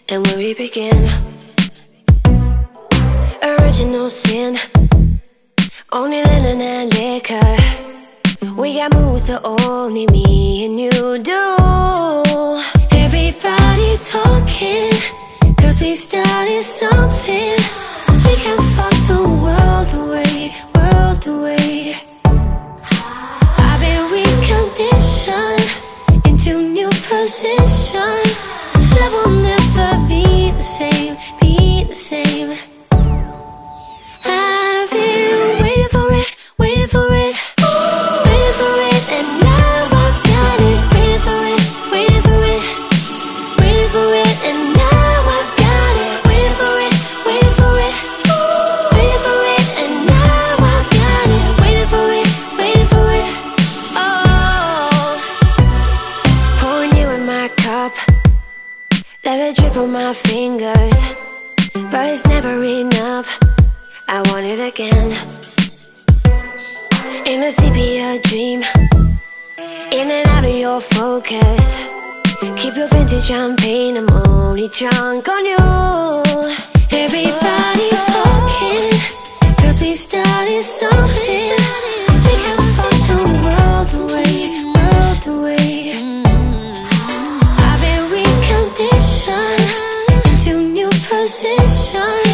and where we begin. Original sin, only linen and liquor. We got moves that only me and you do. Everybody talking, cause we started something. We can fuck the world away, world away. I've been reconditioned into new positions. Love will never be the same, be the same. I've been waiting for it, waiting for it, waiting for it, and now I've got it. Waiting for it, waiting for it, waiting for it, and now I've got it. Waiting for it, waiting for it, waiting for it, and now I've got it. Waiting for it, waiting for it. Oh, pouring you in my cup, let it drip on my fingers, but it's never enough. I want it again. In a sepia dream, in and out of your focus. Keep your vintage champagne, I'm only drunk on you. Everybody talking, cause we started something. We can fuck the world away, world away. I've been reconditioned into new positions.